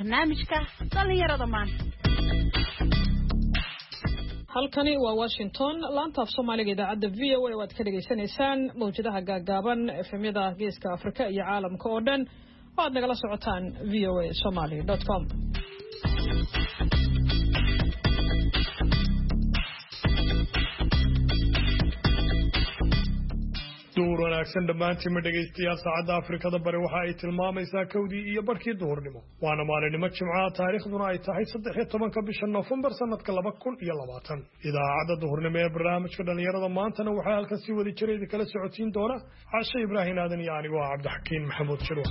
barnaamijka dhalinyarada maanta. halkani waa Washington laanta af Soomaaliga idaacada VOA waad ka dhageysanaysaan mawjadaha gaagaaban efemyada geeska Afrika iyo caalamka oo dhan waad nagala socotaan voasomali.com. duur wanaagsan dhammaantiin ma dhegaystayaal saacadda Afrikada bari waxa ay tilmaamaysaa kowdii iyo barkii duhurnimo waana maalinimo Jimcaha taariikhduna ay tahay 13 bisha November sanadka 2020 idaacadda duhurnimo ee barnaamijka dhalinyarada maantana waxaa halkan sii wadi jiray kala socotiin doona Caasha Ibraahin Aadan iyo anigu Cabdixakiin Maxamuud Shirwa.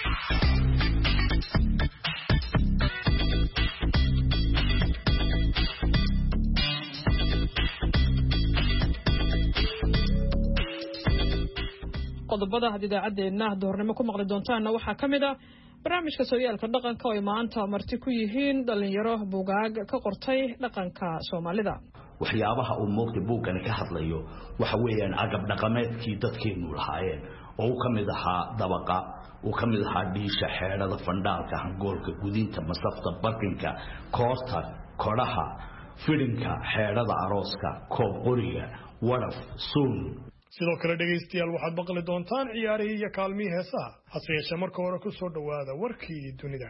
qodobada idaacaddeena duhurnimo ku maqli doontaan waxaa kamid ah barnaamijka sooyaalka dhaqanka oo maanta marti ku yihiin dhalinyaro buugaag ka qortay dhaqanka Soomaalida. waxyaabaha uu moogta buuggan ka hadlayo waxa weeyaan agab dhaqameedkii dadkeenu lahaayeen oo uu kamid ahaa dabaqa uu kamid ahaa dhiisha xeelada fandaalka hangoolka gudinta masafta barkinka koorta koraha firinka xeelada arooska koob qoriga waraf suun. sidoo kale dhegaystayaal waxaad maqli doontaan ciyaarihii iyo kaalmihii heesaha hase yeeshee marka hore ku soo dhowaada warkii dunida.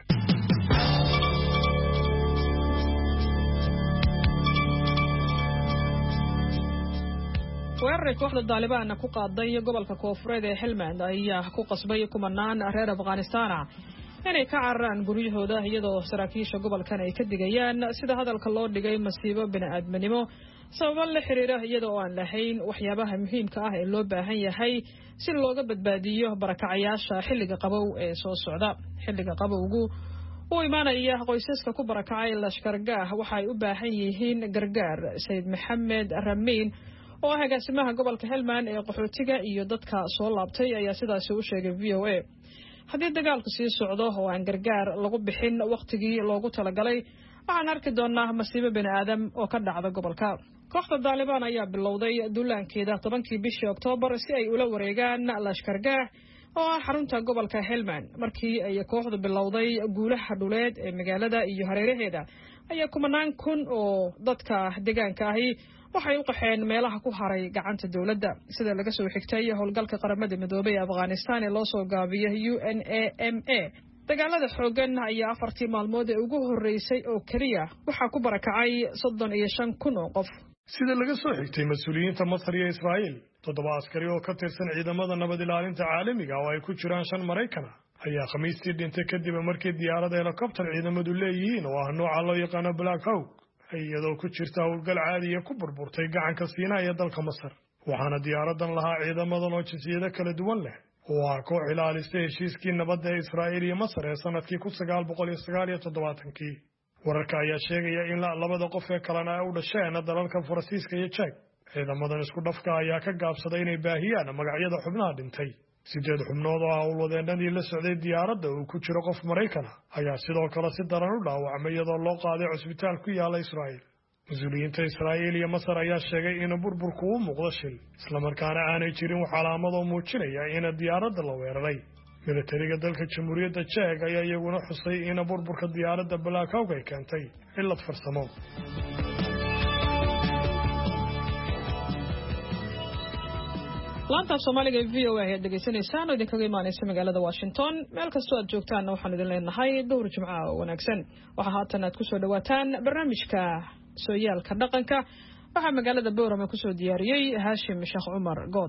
weerarka kooxda Taliban ku qaaday gobolka Koonfureed ee Helmand ayaa ku qasbay kumanaan reer Afghanistan inay ka cararaan guryahooda iyadoo saraakiisha gobolkan ay ka digayaan sida hadalka loo dhigay masiibo bini'aadminimo sabab la xiriira iyadoo aan lahayn waxyaabaha muhiimka ah ee loo baahan yahay si looga badbaadiyo barakacayaasha xilliga qabow ee soo socda. xilliga qabowgu uu imaanaya qoysaska ku barakacay Lashkargah waxa ay u baahan yihiin gargaar. Sayid Maxamed Ramiin oo ah agaasimaha gobolka Helmand ee qaxootiga iyo dadka soo laabtay ayaa sidaas u sheegay VOA. haddii dagaalku sii socdo oo aan gargaar lagu bixin waqtigii loogu talagalay waxaan arki doonaa masiibo bini'aadam oo ka dhacda gobolka. kooxda Taliban ayaa bilowday duulaankeeda 10kii bishii Oktoobar si ay ula wareegaan Lashkargah oo ah xarunta gobolka Helmand. markii ay kooxdu bilowday guulaha dhuleed ee magaalada iyo hareeraheeda ayaa kumanaan kun oo dadka deegaanka ahi waxay u qaxeen meelaha ku haray gacanta dawladda sida laga soo xigtay howlgalka qaramada midoobay ee Afghanistan ee loo soo gaabiyay UNAMA. dagaalada xoogan ayaa 4 maalmood ee ugu horeysay oo kaliya waxa ku barakacay 35,000 oo qof sida laga soo xigtay mas'uuliyiinta Masar iyo Israa'iil. 7 askari oo ka tirsan ciidamada nabad ilaalinta caalamiga oo ay ku jiraan 5 Mareykan ayaa Khamiistii dhintay kadib markii diyaarada helicopter ciidamadu leeyihiin oo ah nooca loo yaqaan Black Hawk iyadoo ku jirta howlgal caadi ah ku burburtay gacanka Siinaa ee dalka Masar. waxaana diyaaradan lahaa ciidamadan oo jinsiyado kala duwan leh oo ah koox ilaalisa heshiiskii nabadda ee Israa'iil iyo Masar ee sanadkii 1979. wararka ayaa sheegaya in labada qof ee kalena ay u dhasheen dalalka Faransiiska iyo Czech. ciidamadan isku dhafka ayaa ka gaabsaday inay baahiyaan magacyada xubnaha dhintay. 8 xubnood oo howlwadeenadii la socday diyaaradda uu ku jiro qof Mareykan ayaa sidoo kale si daran u dhaawacmay iyadoo loo qaaday cusbitaal ku yaala Israa'iil. mas'uuliyiinta Israa'iil iyo Masar ayaa sheegay in burburku uu muuqdo shil isla markaana aanay jirin wax calaamado muujinaya in diyaaradda la weeraray. militariga dalka Jamhuuriyadda Czech ayaa iyaguna xusay in burburka diyaaradda Black Hawk ay keentay cillad farsamo. laanta Soomaaliga ee VOA ayaa dhageysanaysaan oo idinkaga imaanaysa magaalada Washington. meel kastoo aad joogtaan waxaan idin leenahay duhur Jimcaha oo wanaagsan. waxa haatan aad ku soo dhawaataan barnaamijka sooyaalka dhaqanka. waxa magaalada Boorama ku soo diyaariyay Haashim Sheekh Umar Good.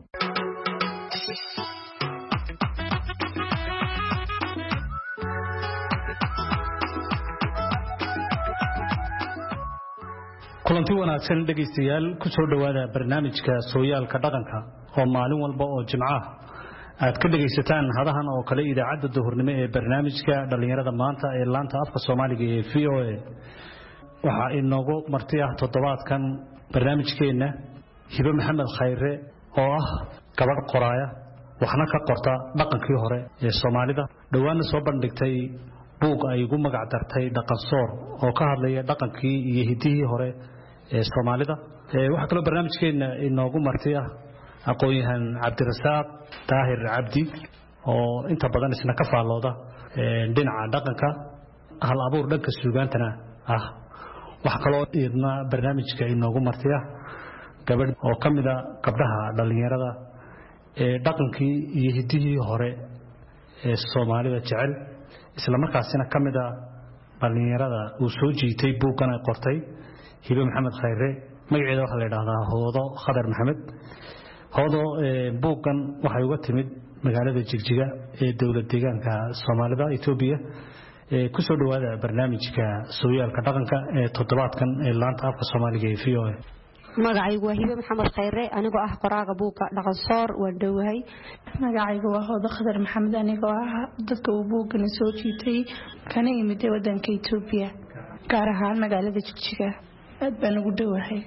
kulanti wanaagsan dhageystayaal ku soo dhawaada barnaamijka sooyaalka dhaqanka oo maalin walba oo Jimcaha aad ka dhageysataan hadahan oo kale idaacadda duhurnimo ee barnaamijka dhalinyarada maanta ee laanta afka Soomaaliga ee VOA. waxa inoogu marti ah toddobaadkan barnaamijkeena Hiba Maxamed Khayre oo ah gabadh qoraaya waxna ka qorta dhaqankii hore ee Soomaalida dhawaana soo bandhigtay buug ay ugu magac dartay dhaqan soor oo ka hadlaya dhaqankii iyo hidihii hore ee Soomaalida. waxa kale barnaamijkeena inoogu marti ah aqoon-yahan Cabdirasaaq Daahir Cabdi oo inta badan isna ka faalooda dhinaca dhaqanka hal abuur dhanka suugaantana ah waxa kaloo idna barnaamijka inoogu martiya gabadh oo ka mid ah gabdhaha dhalinyarada ee dhaqankii iyo hidihii hore ee Soomaalida jecel isla markaasina ka mid ah dhalinyarada uu soo jiitay buugan ay qortay Hibe Maxamed Khayre magaceeda waxa la yiraahdaa Hoodo Khadar Maxamed Hoodo buugan waxay uga timid magaalada Jigjiga ee dawlad deegaanka Soomaalida Itoobiya ku soo dhawaada barnaamijka Sooyaalka Dhaqanka ee toddobaadkan ee laanta afka Soomaaliga ee VOA magacaygu waa Hibe Maxamed Khayre anigoo ah qoraaga buuga dhaqan soor waan dhowahay magacaygu waa Hoodo Khadar Maxamed anigoo ah dadka uu buugan soo jiitay kana yimid wadanka Itoobiya gaar ahaan magaalada Jigjiga aad baan ugu dhowahay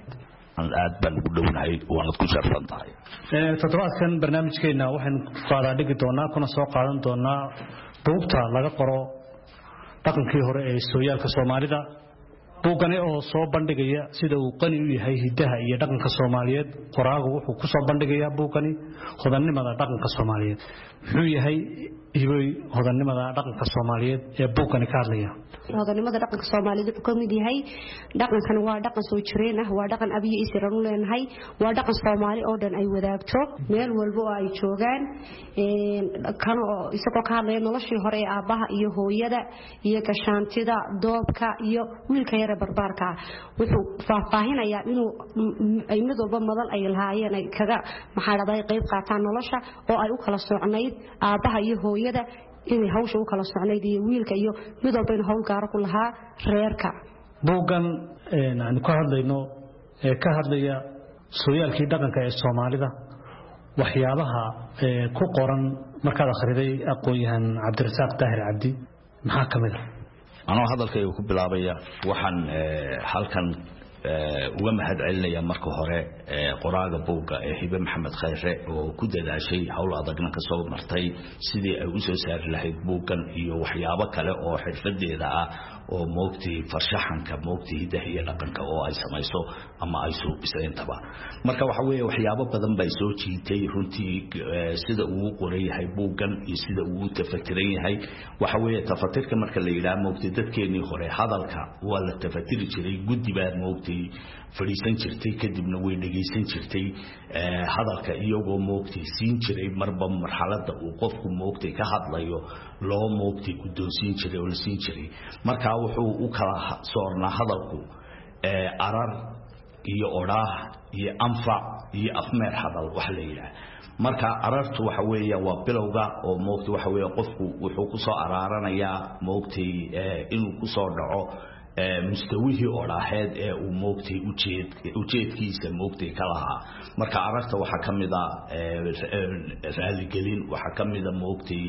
waana ku sharfan tahay toddobaadkan barnaamijkeena waxaan qaadaa dhigi doonaa kuna soo qaadan doonaa buugta laga qoro dhaqankii hore ee Sooyaalka Soomaalida buugani oo soo bandhigaya sida uu qani u yahay hidaha iyo dhaqanka Soomaaliyeed qoraagu wuxuu ku soo bandhigayaa buugani hodannimada dhaqanka Soomaaliyeed wuxuu yahay Hibe hodannimada dhaqanka Soomaaliyeed ee buugani ka hadlaya hodannimada dhaqanka Soomaaliyeed wuxuu ka mid yahay dhaqankan waa dhaqan soo jireen ah waa dhaqan abiyo isran u leenahay waa dhaqan Soomaali oo dhan ay wadaagto meel walba oo ay joogaan kan oo isagoo ka hadlaya noloshii hore ee aabaha iyo hooyada iyo gashaantida doobka iyo wiilka yar barbaarka wuxuu faahfaahinayaa inuu ay mid walba madal ay lahaayeen ay kaga maxaaraday qayb qaataan nolosha oo ay u kala socnayd aabaha iyo hooyada inay hawsha u kala socnayd iyo wiilka iyo mid walba in hawl gaar ah ku lahaa reerka buugan aan ka hadlayno ee ka hadlaya sooyaalkii dhaqanka ee Soomaalida waxyaabaha ku qoran markaad akhriday aqoonyahan Cabdirasaaq Daahir Cabdi maxaa kamid ah anoo hadalkayga ku bilaabaya waxaan halkan uga mahadcelinaya marka hore qoraaga buugga ee Hibe Maxamed Khayre oo ku dadaashay hawl adagna ka soo martay sidii ay u soo saari lahayd buuggan iyo waxyaabo kale oo xirfadeeda ah oo moogtii farshaxanka moogtii hidaha iyo dhaqanka oo ay samayso ama ay soo bisayntaaba marka waxa weeye waxyaabo badan bay soo jiitay runtii sida uu qoray yahay buuggan iyo sida uu tafatiran yahay waxa weeye tafatirka marka la yiraahdo moogtii dadkeenii hore hadalka waa la tafatiri jiray guddi baa moogtii fariisan jirtay kadibna way dhageysan jirtay hadalka iyagoo moogtii siin jiray marba marxaladda uu qofku moogtii ka hadlayo loo moogtii guddoonsiin jiray oo la siin jiray marka wuxuu u kala soornaa hadalku arar iyo oraah iyo anfac iyo afmeer hadal wax la yiraahdo marka arartu waxa weeye waa bilowga oo moogtii waxa weeye qofku wuxuu ku soo araaranayaa moogtii inuu ku soo dhaco mustawihii oraaheed ee uu moogtay ujeedkiisa moogtay ka lahaa marka aragta waxa kamid ah raali gelin waxa kamid ah moogtay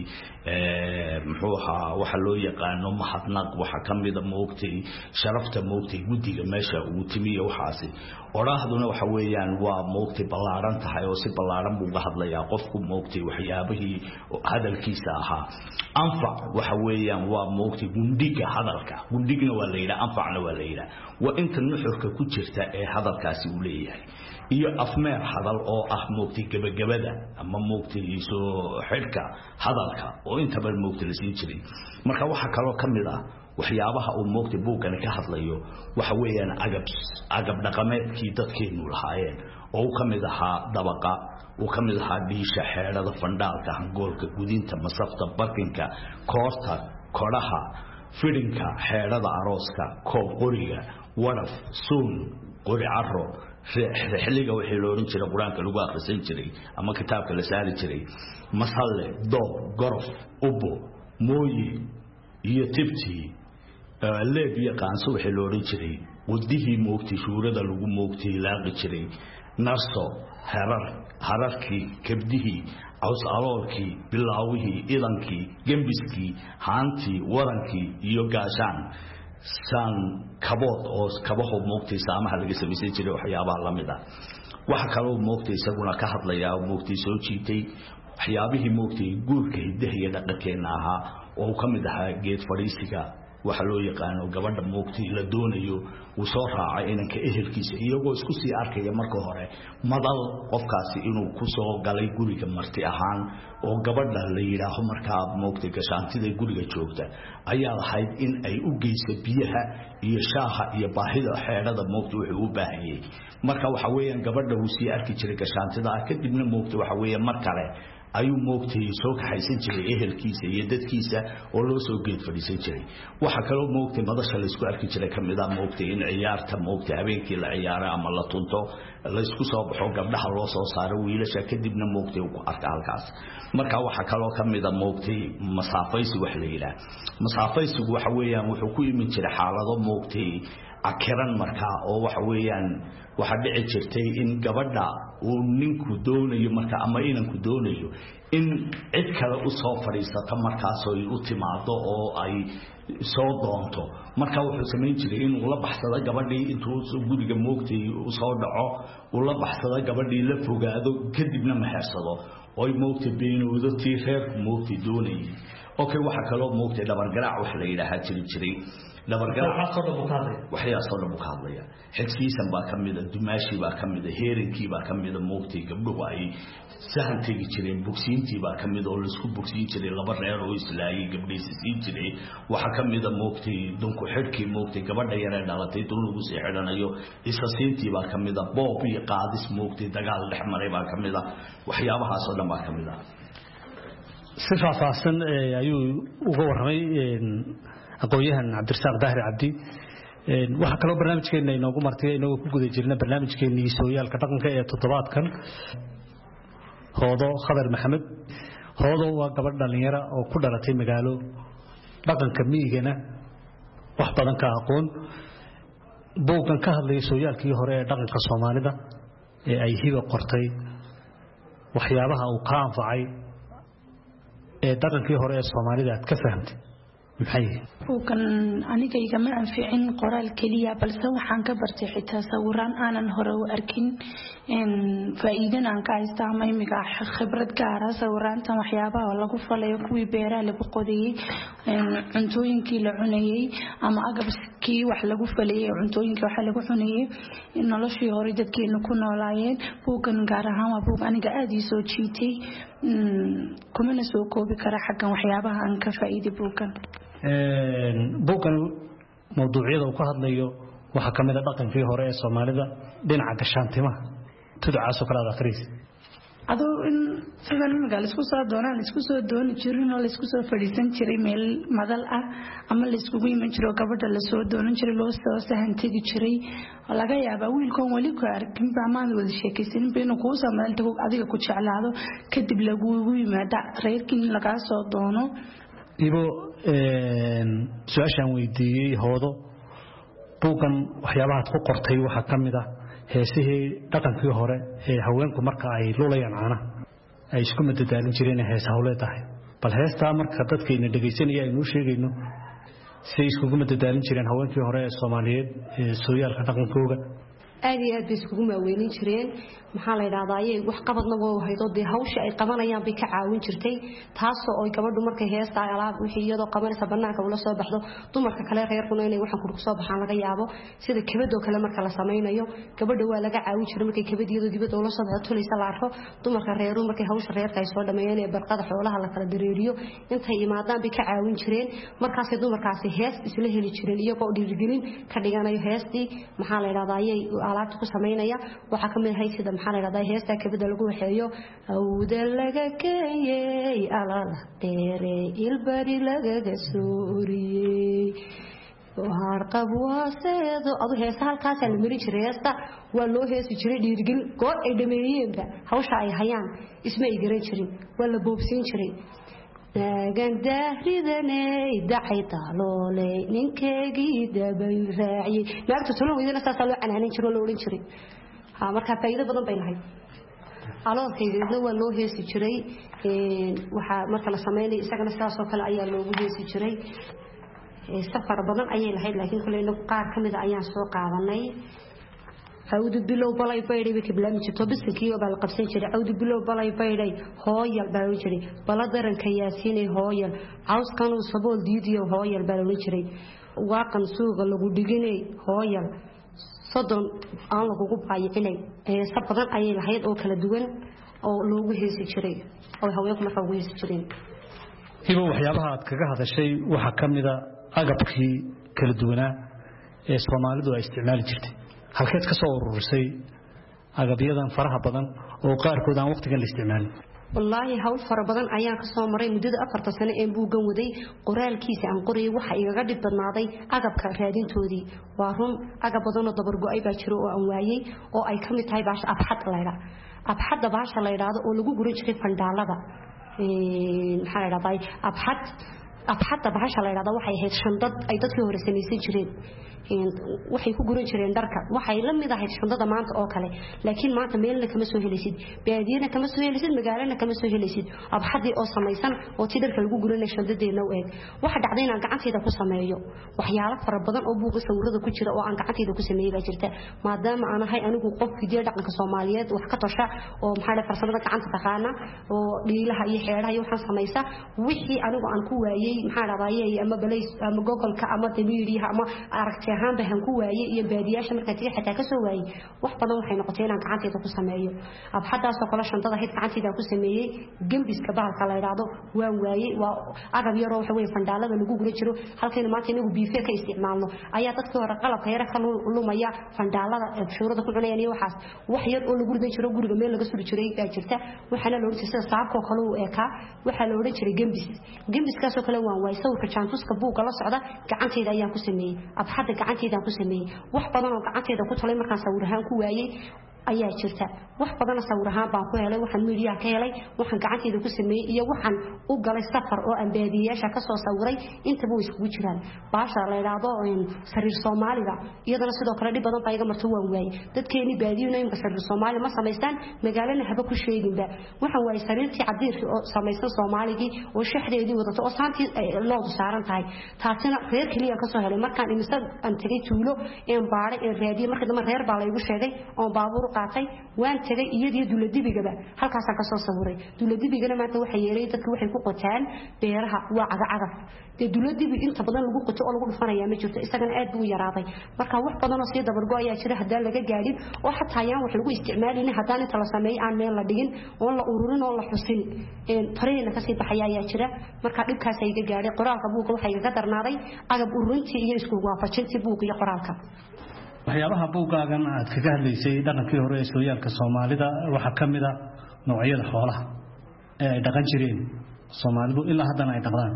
muxuu ahaa waxa loo yaqaan mahadnaq waxa kamid ah moogtay sharafta moogtay gudiga meesha uu timiyo waxaasi oraahduna waxa weeyaan waa moogtay balaaran tahay oo si balaaran buu uga hadlayaa qofku moogtay waxyaabihii hadalkiisa ahaa anfac waxa weeyaan waa moogtay gundiga hadalka gundigna waa la yiraahdaa anfacna waa la yiraahdaa waa inta nuxurka ku jirta ee hadalkaasi uu leeyahay iyo afmeer hadal oo ah moogtay gabagabada ama moogtay soo xidhka hadalka oo inta bal moogtay la siin jiray marka waxa kale oo kamid ah waxyaabaha uu moogtay buuggan ka hadlayo waxa weeyaan agab dhaqameedkii dadkeenu lahaayeen oo uu kamid ahaa dabaqa uu kamid ahaa dhiisha xeelada fandaalka hangoolka gudinta masafta barkinka koorta koraha firinka xeelada arooska koob qoriga waraf suun qori carro xilliga wixii loo oran jiray quraanka lagu akhrisan jiray ama kitaabka la saari jiray masalle doob gorof ubo mooyi iyo tibti leeb iyo qaanso wixii loo oran jiray wadihii moogtay shuurada lagu moogtay laaqi jiray narso hararkii kabdihii caws aloolkii bilaawihii idankii gembiskii haantii warankii iyo gaashaan san kabood oo kabaho moogtay saamaha laga samaysan jiray waxyaabaha la mid ah waxa kale oo moogtay isaguna ka hadlaya moogtay soo jiitay waxyaabihii moogtay guurka hidaha iyo dhaqankeena ahaa oo ka mid ahaa geed fadhiisiga waxa loo yaqaano gabadha moogtay la doonayo uu soo raacay inanka ehelkiisa iyagoo isku sii arkaya marka hore madal qofkaasi inuu ku soo galay guriga marti ahaan oo gabadha la yiraahdo markaa moogtay gashaantida guriga joogta ayaa lahayd in ay u geyso biyaha iyo shaaha iyo baahida xeerada moogtay wuxuu u baahan yahay marka waxa weeyaan gabadha uu sii arki jiray gashaantida kadibna moogtay waxa weeyaan mar kale ayuu moogtay soo kaxaysan jiray ehelkiisa iyo dadkiisa oo loo soo geed fadhiisan jiray waxa kale oo moogtay madasha la isku arki jiray kamida moogtay in ciyaarta moogtay habeenkii la ciyaaro ama la tunto la isku soo baxo gabdhaha loo soo saaro wiilasha kadibna moogtay uu arka halkaas marka waxa kale oo kamida moogtay masaafaysi wax la yiraahdo masaafaysigu waxa weeyaan wuxuu ku imin jiray xaalado moogtay akiran marka oo waxa weeyaan waxa dhici jirtay in gabadha uu ninku doonayo marka ama inanku doonayo in cid kale u soo fariisato markaas oo u timaado oo ay soo doonto marka wuxuu sameyn jiray inuu la baxsado gabadhii intuu guriga moogtay u soo dhaco uu la baxsado gabadhii la fogaado kadibna maxeersado oo ay moogtay beenoodo tii reerku moogtay doonayay okay waxa kale oo moogtay dhabar garaac wax la yiraahdo jiray waxyaasoo dhan buu ka hadlaya xigsiisan baa ka mida dumaashi baa ka mida heerinkii baa ka mida moogtay gabdhuhu ay sahan tegi jireen bogsiintii baa ka mida oo laisku bogsiin jiray laba reer oo islaayay gabdhihiisa siin jiray waxaa ka mida moogtay dunku xidhkii moogtay gabadha yaree dhalatay dun lagu sii xidhanayo isasiintii baa ka mida boob iyo qaadis moogtay dagaal dhex maray baa ka mida waxyaabahaasoo dhan baa ka mida si faahfaahsan ayuu uga warramay aqoonyahan cabdirasaaq daahir cabdi waxa kale oo barnaamijkeena inoogu martay inagoo ku guda jirna barnaamijkeenii sooyaalka dhaqanka ee toddobaadkan hoodo khadar maxamed hoodo waa gabadh dhalinyaro oo ku dhalatay magaalo dhaqanka miyigana wax badan ka aqoon buuggan ka hadlaya sooyaalkii hore ee dhaqanka Soomaalida ee ay hiba qortay waxyaabaha uu ka anfacay ee dhaqankii hore ee Soomaalida aad ka fahamtay buuggan aniga igama anficin qoraal keliya balse waxaan ka bartay xitaa sawiraan aanan hore u arkin faa'iidana aan ka haysta ama imiga khibrad gaar ah sawiraanta waxyaabaha lagu falayo kuwii beeraha lagu qodayay cuntooyinkii la cunayay ama agabkii wax lagu falayay cuntooyinkii wax lagu cunayay noloshii hore dadkeena ku noolaayeen buuggan gaar ahaan waa buug aniga aad ii soo jiitay kuma soo koobi kara xaggan waxyaabaha aan ka faa'iiday buuggan buuggan mawduucyada uu ka hadlayo waxa kamid ah dhaqankii hore ee Soomaalida dhinaca gashaantimaha tudcaas oo kala akhriis adoo in sidan magaal isku soo doonaan isku soo dooni jirin oo la isku soo fadhiisan jiray meel madal ah ama la isku iman jiro gabadha la soo doonan jiray loo soo sahan tagi jiray laga yaabaa wiilkan wali ku arkin baamaan wada sheekaysan been ku soo maalta adiga ku jeclaado kadib lagu yimaada reerkin laga soo doono ibo su'aashan weydiiyay hoodo buuggan waxyaabaha ku qortay waxa kamid ah heesihii dhaqankii hore ee haweenku marka ay lulayaan caana ay isku madadaalin jireen hees hawleedahay bal heesta marka dadkeena dhageysanaya aynu sheegayno si isku madadaalin jireen haweenkii hore ee Soomaaliyeed ee sooyaalka dhaqankooda aad iyo aad bay isugu maaweelin jireen maxaa la yiraahdaa ayay wax qabadna oo haydo de hawsha ay qabanayaan bay ka caawin jirtay taas oo ay gabadhu markay heesta alaab wixii iyadoo qabanaysa banaanka ula soo baxdo dumarka kale reerkuna inay waxan ku soo baxaan laga yaabo sida kabadoo kale marka la sameeyo gabadha waa laga caawin jiray markay kabadiyadu dibadda ula soo baxdo tulaysa la arko dumarka reeru markay hawsha reerka ay soo dhameeyeen ee barqada xoolaha la kala dareeriyo intay imaadaan bay ka caawin jireen markaas dumarkaasi hees isla heli jireen iyagoo dhiirigelin ka dhiganayo heestii maxaa la yiraahdaa ayay alaabta ku sameynaya waxa kamid ah sida maxaa la yiraahdaa heesta kabada lagu waxeeyo awda laga keenay alala dheere ilbari laga sooriyay waar qabwaaseedo adu heesta halkaas la mari jiray heesta waa loo heesi jiray dhiirigel goor ay dhameeyeenba hawsha ay hayaan isma ay garan jirin waa la boobsiin jiray gandahridanay dacay taalole ninkeegii dabay raaciyay naagta tolo weydana saas loo canaanin jiro loo oran jiray marka faa'iido badan bay lahayd aloolkeedna waa loo heesi jiray waxa marka la sameeyay isagana sidaas oo kale ayaa loogu heesi jiray safar badan ayay lahayd laakiin kulay qaar kamid ah ayaan soo qaadanay عود بلو بلاي بايدي بكبلام جتو بسكيو بالقبسين جري عود بلو بلاي بايدي هويل بالو جري بلادرن كياسيني هويل عاوز كانوا صبول ديديو هويل بالو جري واقن سوق لو دغيني هويل صدن aan lagu baayicinay sabadan ay lahayd oo kala duwan oo loogu heesi jiray oo haweenku markaa ugu heesi jireen hibo waxyaabaha aad kaga hadashay waxa kamida agabkii kala duwanaa ee Soomaalidu ay isticmaali jirtay halkeed ka soo ururisay agabyadan faraha badan oo qaarkood aan waqtigan la isticmaalin wallahi hawl fara badan ayaan ka soo maray muddada 4 sano ee buugan waday qoraalkiisa aan qoriyay waxa igaga dhib badnaaday agabka raadintoodii waa run agab badan oo dabar go'ay baa jiro oo aan waayay oo ay kamid tahay baash abxad layra abxad baasha la yiraahdo oo lagu gurin jiray fandaalada maxaa la yiraahdaa abxad baasha la yiraahdo waxay ahayd shandad ay dadkii hore sameeyay jireen waxay ku guran jireen dharka waxay la mid ahayd shandada maanta oo kale laakiin maanta meelna kama soo helaysid baadiyana kama soo helaysid magaalana kama soo helaysid abxadii oo samaysan oo tidarka lagu guranay shandadeena u eeg waxa dhacday inaan gacantayda ku sameeyo waxyaalo fara badan oo buuqa sawirada ku jira oo aan gacantayda ku sameeyay baa jirta maadaama aan ahay anigu qof fidiyo dhaqanka Soomaaliyeed wax ka tosha oo maxaa la farsamada gacanta taqaana oo dhiilaha iyo xeeraha iyo waxaan samaysa wixii anigu aan ku waayay maxaa la raayay ama balays ama Google-ka ama TV-da ama aragti ahaan baan ku waayay iyo baadiyaasha marka tii xitaa ka soo waayay wax badan waxay noqotay inaan gacantayda ku sameeyo abxadaas oo kala shantada hid gacantayda ku sameeyay gambiska bahalka la yiraahdo waan waayay waa agab yar oo waxa weey fandaalada lagu guri jiro halkeen maanta inagu biife ka isticmaalno ayaa dadka hore qalabka yar ka lumaya fandaalada shuurada ku cunayaan iyo waxaas wax yar oo lagu riday jiro guriga meel laga suri jiray baa jirta waxana loo oran jiray saabka oo kale uu eeka waxa la oran jiray gambiskaas oo kale waan waayay sawirka jaantuska buuga la socda gacantayda ayaan ku sameeyay abxada gacantayda ku sameeyay wax badan oo gacantayda ku talay markaan sawirahaan ku waayay ayaa jirta wax badan sawirahaan baan ku helay waxaan media ka helay waxaan gacantayda ku sameeyay iyo waxaan u galay safar oo aan baadiyaasha ka soo sawiray inta buu isku jiraan baasha la yiraahdo sariir Soomaalida iyadana sidoo kale dib badan bayga marto waan waayay dadkeeni baadiyuna in sariir Soomaali ma sameystaan magaalada haba ku sheeginba waxaan waayay sariirtii cadiirka oo samaysan Soomaaligi oo shaxdeedii wadato oo saantii loo saaran tahay taasina reer kaliya ka soo helay markaan imisa aan tagay tuulo een baaray ee raadiye markii dama reer baa la igu sheegay oo baabuur qaatay waan tagay iyadii duladibigaba halkaas ka soo sawiray duladibigana maanta waxa yeelay dadku waxay ku qotaan beeraha waa cagacada duladibi inta badan lagu qoto oo lagu dhufanaya ma jirto isagana aad buu yaraaday marka wax badan oo si dabar go'aya jira hadaan laga gaadin oo xataa yaan wax lagu isticmaalin hadaan inta la sameeyay aan meel la dhigin oo la ururin oo la xusin tareena ka sii baxaya ayaa jira marka dhibkaas ay ga gaadhay qoraalka buuga waxa iga darnaaday agab ururintii iyo isku waafajintii buuga iyo qoraalka waxyaabaha buugaagan aad kaga hadlaysay dhaqankii hore ee Sooyaalka Soomaalida waxa kamid ah noocyada xoolaha ee ay dhaqan jireen Soomaalidu ilaa haddana ay dhaqdaan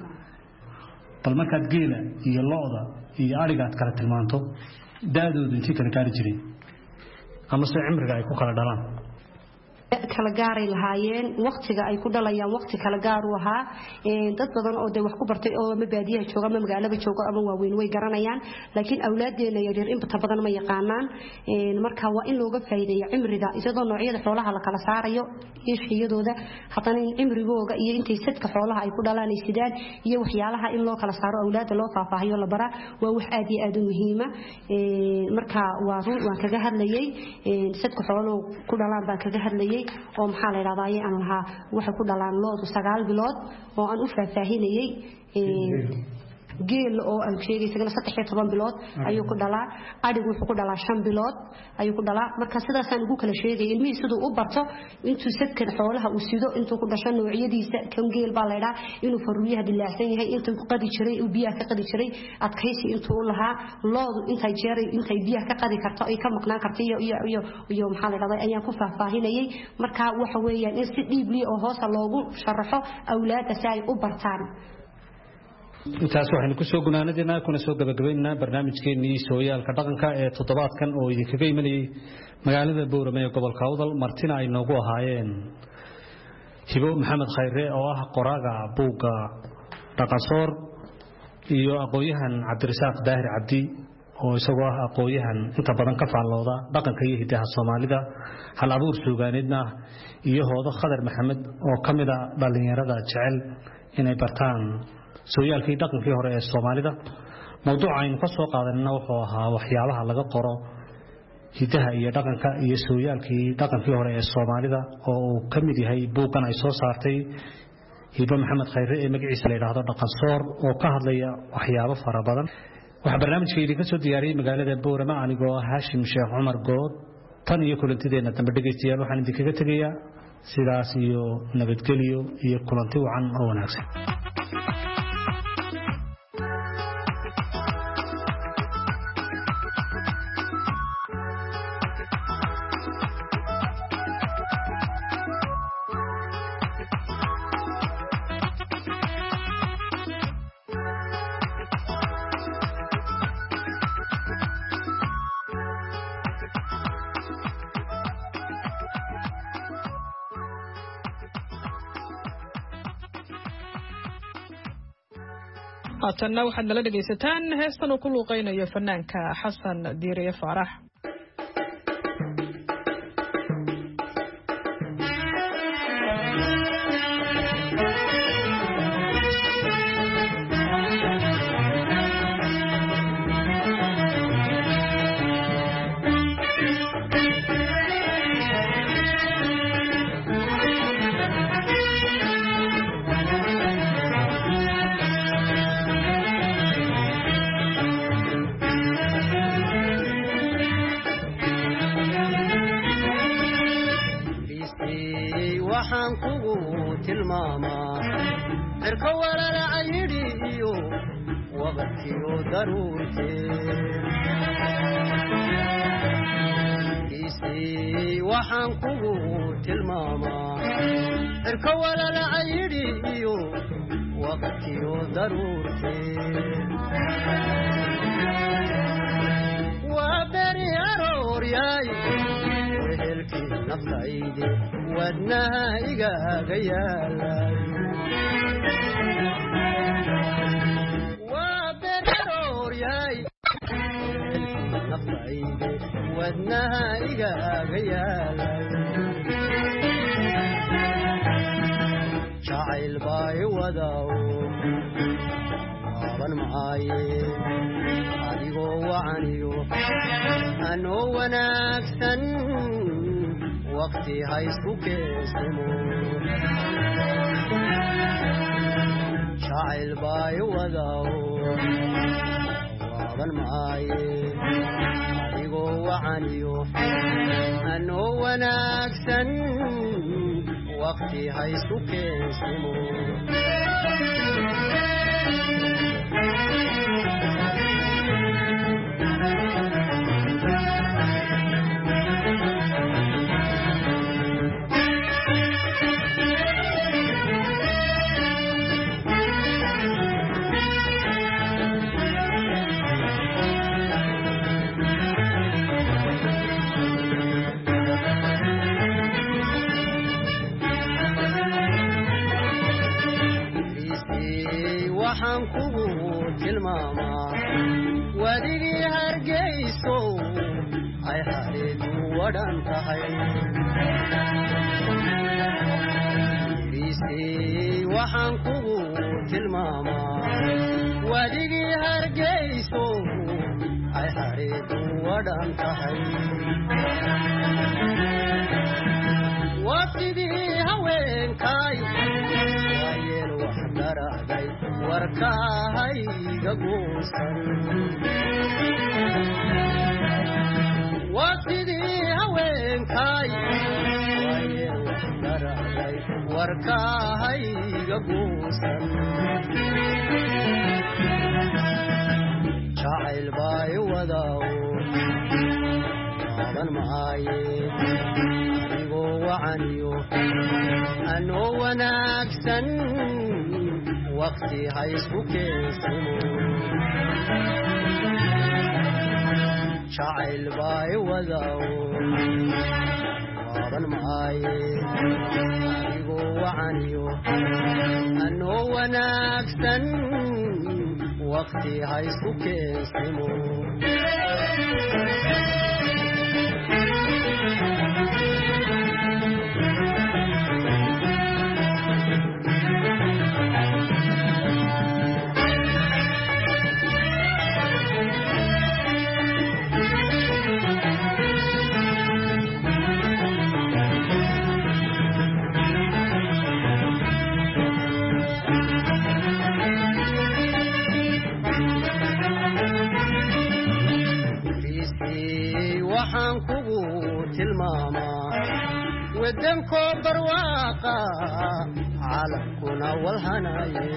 bal markaad geela iyo lo'da iyo ariga aad kala tilmaanto daadoodu intii kala gaari jireen ama se cimriga ay ku kala dhalaan kala gaaray lahaayeen waqtiga ay ku dhalayaan waqti kala gaar u ahaa dad badan oo wax ku bartay oo mabaadiyaha jooga ama magaalada jooga ama waaweyn way garanayaan laakiin awlaadeena yar inta badan ma yaqaanaan marka waa in looga faa'iideeyo cimriga iyadoo noocyada xoolaha la kala saarayo iyo shiyadooda haddana in cimrigooga iyo intay sadka xoolaha ay ku dhalaan ay sidaan iyo waxyaalaha in loo kala saaro awlaada loo faahfaahiyo la bara waa wax aad iyo aad u muhiim ah marka waan kaga hadlayay sadka xooluhu ku dhalaan baan kaga hadlayay oo maxaa la yiraahdaa aan lahaa waxa ku dhalaan loodu 9 bilood oo aan u faahfaahinayay geel oo aan sheegay isagana 13 bilood ayuu ku dhalaa adigu wuxuu ku dhalaa 5 bilood ayuu ku dhalaa marka sidaas aan ugu kala sheegay ilmihiisa sidoo u barto intuu sadkan xoolaha uu sido intuu ku dhasho noocyadiisa kan geel baa la yiraahdaa inuu faruuriyaha dilaacsan yahay intuu qadi jiray uu biyaha ka qadi jiray adkaysi intuu lahaa loodu intay biyaha ka qadi karto ay ka maqnaan karto iyo maxaa la yiraahdaa ayaan ku faahfaahinayay marka waxa weeyaan in si dhiibli oo hoos loogu sharaxo awlaadda si ay u bartaan intaas waxaynu ku soo gunaanadeenaa kuna soo gabagabaynaa barnaamijkeennii Sooyaalka dhaqanka ee toddobaadkan oo idinkaga imanayay magaalada Boorame ee gobolka Awdal martina ay noogu ahaayeen Hibo Maxamed Khayre oo ah qoraaga buugga Dhaqansoor iyo aqooyahan Cabdirasaaq Daahir Cabdi oo isagoo ah aqooyahan inta badan ka faallooda dhaqanka iyo hidaha Soomaalida hal abuur suugaaneedna iyo hoodo Khadar Maxamed oo kamid ah dhalinyarada jecel inay bartaan Sooyaalkii dhaqankii hore ee Soomaalida mawduuca aynu ka soo qaadanayna wuxuu ahaa waxyaabaha laga qoro hidaha iyo dhaqanka iyo sooyaalkii dhaqankii hore ee Soomaalida oo uu ka mid yahay buugan ay soo saartay Hiba Maxamed Khayre ee magaciisa la yiraahdo dhaqan soor oo ka hadlaya waxyaabo fara badan waxa barnaamijka idinka soo diyaariyay magaalada Boorama anigoo Haashim Sheekh Cumar Good tan iyo kulantideena dambe dhageystayaal waxaan idinkaga tagayaa sidaas iyo nabadgelyo iyo kulanti wacan oo wanaagsan haatanna waxaad nala dhegaysataan heestan uu ku luuqaynayo fanaanka Xasan Diiriye Faarax waxaan kugu tilmaamaa wadankoo barwaaqa caalamkuna walhanaye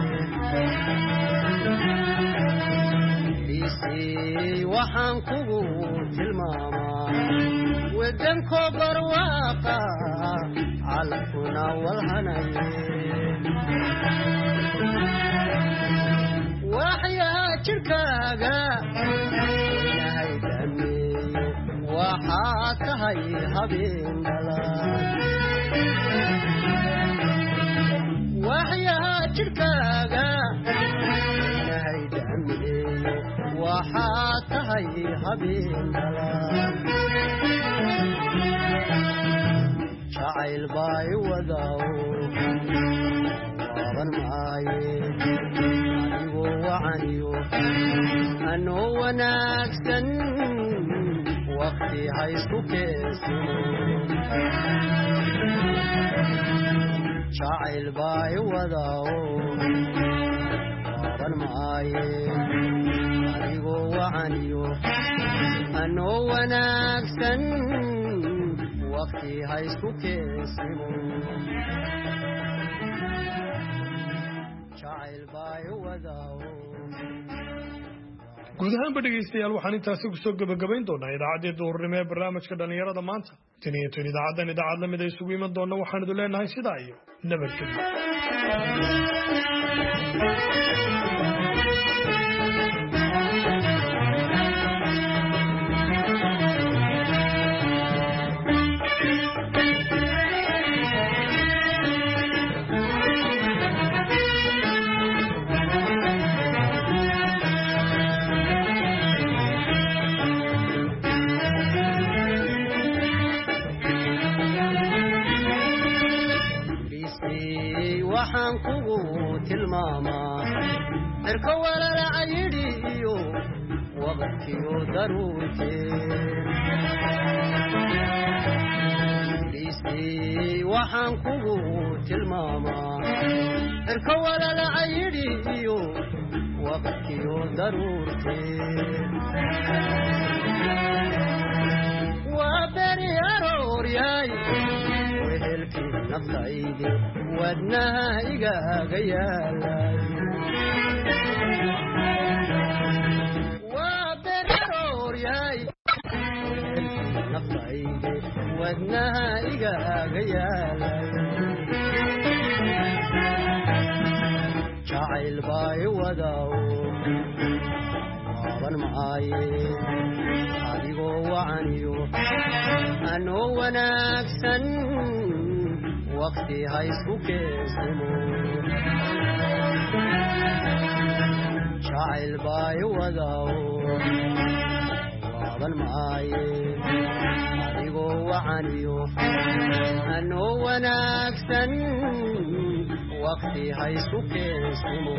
waxaan kugu tilmaamaa wadankoo barwaaqa caalamkuna walhanaye waxyaa jirkaaga inahay dhameeyo waxaa tahay habeen dhalaan waxyaa jirkaaga inahay dhameeyo waxaa tahay habeen dhalaan jacayl baa i wadaawo waaban maaye anigoo wacaniyo anoo wanaagsan waqti haysku keensimo jacayl baa i wadaawo waaban maaye anigoo wacaniyo anoo wanaagsan waqti haysku keensimo jacayl baa i wadaawo guud ahaanba dhegaystayaal waxaan intaasi kusoo gebagabayn doonaa idaacaddii duhurnimo ee barnaamijka dhallinyarada maanta tan iyo tan idaacaddan idaacad lamid ay isugu iman doonna waxaan idin leenahay sidaa iyo nabadgelyo waxaan kugu tilmaamaa cirka walalaca yidhi iyo waqadkiyo daruurtee waxaan kugu tilmaamaa cirka walalaca yidhi iyo waqadkiyo daruurtee waa beri arooryaay wehelkii naftaydi wadnaha igaaga yaalay waa beri arooryaay wehelkii naftaydi wadnaha igaaga yaalay jacayl baa i wadaawo waaban maaye adigoo wacaniyo anoo wanaagsan waqti haysku keensimo jacayl baa i wadaawo waaban maaye adigoo wacaniyo anoo wanaagsan waqti haysku keensimo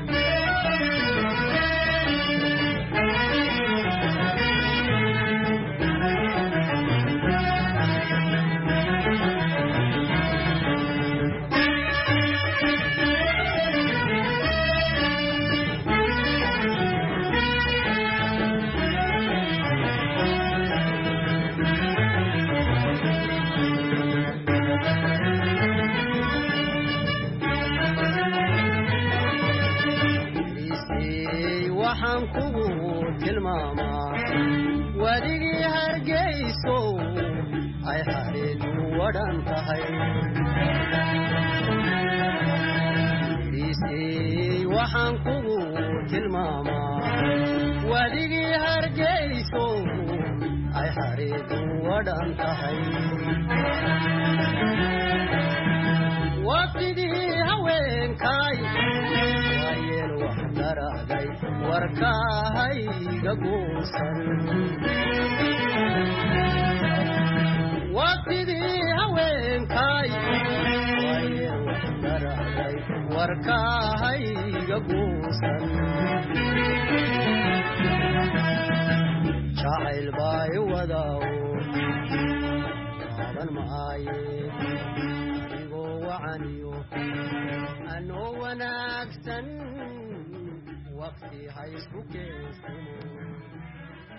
waxaan kugu tilmaamaa wadigii hargeyso ay xareedu wadhan tahay waxaan kugu tilmaamaa wadigii hargeyso ay xareedu wadhan tahay waqtigii haweenkay waayeel wax daraaday warkaahayga guusan waqtigii haweenkay waayeel wax daraaday warkaahayga guusan jacayl baa i wadaawo waaban maaye adigoo wacaniyo anoo wanaagsan waqti haysku keensimo